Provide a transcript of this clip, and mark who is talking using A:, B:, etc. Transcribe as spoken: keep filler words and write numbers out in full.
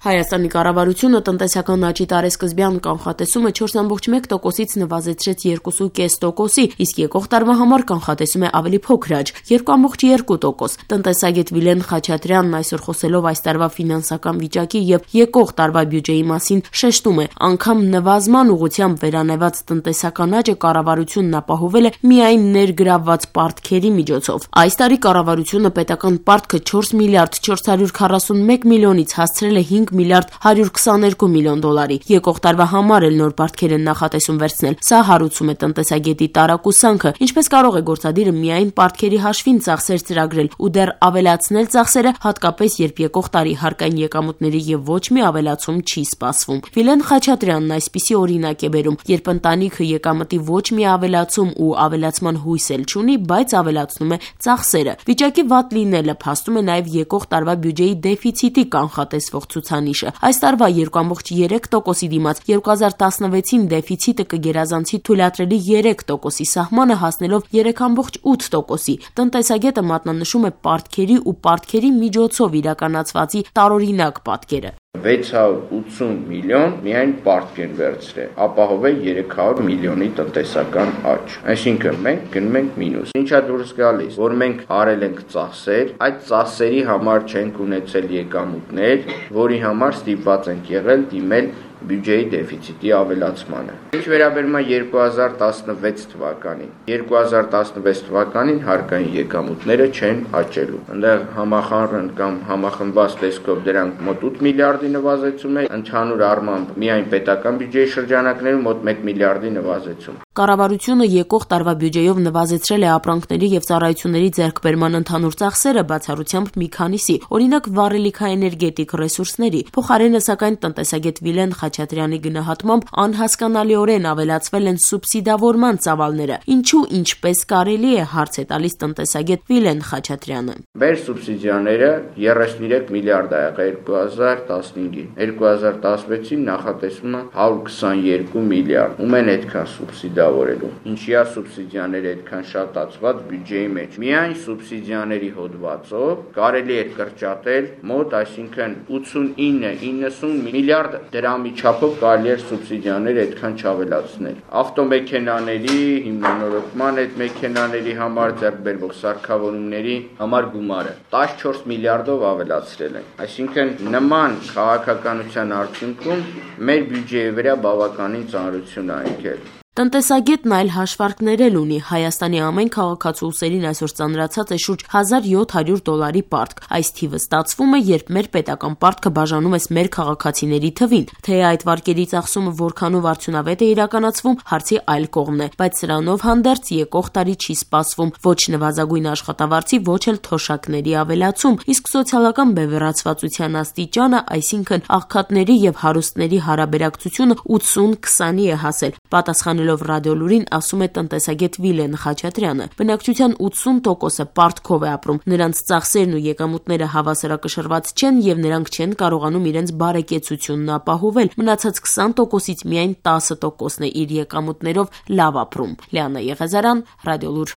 A: Հայաստանի կառավարությունը տնտեսական աճի տարեսկզբյան կանխատեսումը չորս կόμma մեկ տոկոսից նվազեցրեց երկու կόμma պենս տոկոսի, իսկ եկող տարվա համար կանխատեսում է ավելի փոքր աճ՝ երկու կόμma երկու տոկոս։ Տնտեսագետ Վիլեն Խաչատրյանն այսօր խոսելով այս տարվա ֆինանսական վիճակի եւ եկող տարվա բյուջեի մասին շեշտում է, անգամ նվազման ուղղությամբ վերանայված տնտեսական աճը կառավարությունն ապահովել է միայն ներգրավված պարտքերի միջոցով։ Այս տարի կառավարությունը պետական պարտքը չորս միլիարդ չորս հարյուր քառասունմեկ միլիոնից հասցրել է հինգ միլիարդ հարյուր քսաներկու միլիոն դոլարի։ Եկող տարվա համար էլ նոր պարտքեր են նախատեսում վերցնել։ Սա հարուցում է տնտեսագետի տարակուսանքը, ինչպես կարող է գործադիրը միայն պարտքերի հաշվին ծախսեր ծրագրել ու դեռ ավելացնել ծախսերը, հատկապես երբ եկող տարի հարկային եկամուտների եւ ոչ մի ավելացում չի սպասվում։ Վիլեն Խաչատրյանն այսպիսի օրինակ է բերում, երբ ընտանիքը եկամտի ոչ մի ավելացում ու ավելացման հույս էլ չունի, բայց ավելացնում է ծախսերը։ Վիճակի վատ լինելը փաստում է նաեւ եկող տարվա բյուջեի դեֆիցիտի կանխատեսվող ցուցանիշը։ Այս տարվա երկու կόμma երեք տոկոսի դիմաց երկու հազար տասնվեցին դեֆիցիտը կգերազանցի թույլատրելի երեք տոկոսի սահմանը, հասնելով երեք կόμma ութ տոկոսի։ Տնտեսագետը մատնանշում է պարտքերի ու պարտքերի միջոցով իրականացվածի տարօրինակ պատկերը։
B: վեց հարյուր ութսուն միլիոն միայն պարտք են վերցրել, ապահովել երեք հարյուր միլիոնի տնտեսական աճ։ Այսինքն մենք գնում ենք մինուս։ Ինչա դուրս գալիս, որ մենք արել ենք ծախսեր, այդ ծախսերի համար չենք ունեցել եկամուտներ, որի համար ստիպված ենք եղել դիմել բյուջեի դեֆիցիտի ավելացմանը։ Ինչ վերաբերում է երկու հազար տասնվեց թվականին, երկու հազար տասնվեց թվականին հարկային եկամուտները չեն աճելու։ Այնտեղ համախառն կամ համախմբված տեսքով դրանք մոտ ութ միլիարդի նվազեցում է, ընդհանուր առմամբ միայն պետական բյուջեի շրջանակներում մոտ մեկ միլիարդի նվազեցում։
A: Կառավարությունը եկող տարվա բյուջեով նվազեցրել է ապրանքների եւ ծառայությունների ձեռքբերման ընդհանուր ծախսերը բացառությամբ մի քանիսի, օրինակ վառելիքաէներգետիկ ռեսուրսների։ Փոխարենը սակայն տնտեսագետ Վիլեն Խաչատրյանի գնահատմամբ անհասկանալիորեն ավելացվել են սուբսիդավորման ծավալները։ Ինչու ինչպես կարելի է, հարց է տալիս տնտեսագետ Վիլեն Խաչատրյանը։
B: Մեր սուբսիդիաները երեսունյուրեք միլիարդ ա եղել երկու հազար տասնհինգին, երկու հազար տասնվեցին նախատեսվում է հարյուր քսաներկու միլիարդ։ Ում են այդքան սուբսիդավորելու։ Ինչի է սուբսիդիաները այդքան շատացված բյուջեի մեջ։ Միայն սուբսիդիաների հոդվածով կարելի է կրճատել մոտ, այսինքն ութսունինը իննսուն միլիարդ դրամի չափով կարելի է սուբսիդիաները այդքան չավելացնել։ Ավտոմեքենաների հիմնանորոգման այդ մեքենաների համար ձեռք բերվող սարքավորումների համար գումարը տասնչորս միլիարդով ավելացրել են։ Այսինքն նման քաղաքականության արդյունքում մեր բյուջեի վրա բավականին ծանրություն ա եկել։
A: Տնտեսագետն այլ հաշվարկներ էլ ունի։ Հայաստանի ամեն քաղաքացու ուսերին այսօր ծանրացած է շուրջ հազար յոթ հարյուր դոլարի պարտք։ Այս թիվը ստացվում է, երբ մեր պետական պարտքը բաժանում ես մեր քաղաքացիների թվին։ Թե այդ վարկերի ծախսումը որքանով արդյունավետ է իրականացվում, հարցի այլ կողմն է, բայց սրանով հանդերձ եկող տարի չի սպասվում ոչ նվազագույն աշխատավարձի, ոչ էլ թոշակների ավելացում, իսկ սոցիալական բևեռացվածության աստիճանը, այսինքն աղքատների եւ հարուստների հարաբերակցությունը ութսուն քսանի է հասել։ Պատասխանելով ռադիոլուրին ասում է տնտեսագետ Վիլեն Խաչատրյանը։ Բնակչության ութսուն տոկոսը պարտքով է ապրում, նրանց ծախսերն ու եկամուտները հավասարակշռված չեն եւ նրանք չեն կարողանում իրենց բարեկեցությունն ապահովել։ Մնացած քսան տոկոսից միայն տասը տոկոսն է իր եկամուտներով լավ ապրում։ Լիանա Եղեզարյան, Ռադիոլուր։